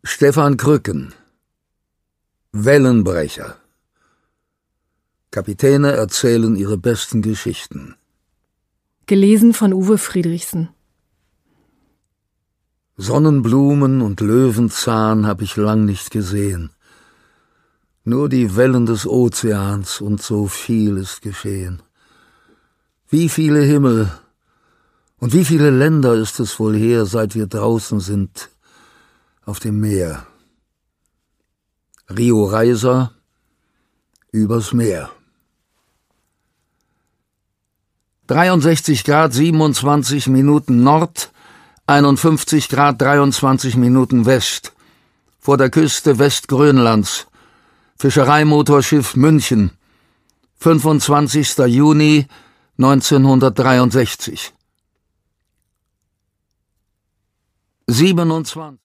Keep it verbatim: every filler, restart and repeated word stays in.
Stefan Krücken. Wellenbrecher. Kapitäne erzählen ihre besten Geschichten. Gelesen von Uwe Friedrichsen. Sonnenblumen und Löwenzahn hab ich lang nicht gesehen. Nur die Wellen des Ozeans, und so viel ist geschehen. Wie viele Himmel und wie viele Länder ist es wohl her, seit wir draußen sind auf dem Meer. Rio Reiser, übers Meer. dreiundsechzig Grad siebenundzwanzig Minuten Nord, einundfünfzig Grad dreiundzwanzig Minuten West. Vor der Küste Westgrönlands. Fischereimotorschiff München. fünfundzwanzigster Juni neunzehnhundertdreiundsechzig. siebenundzwanzig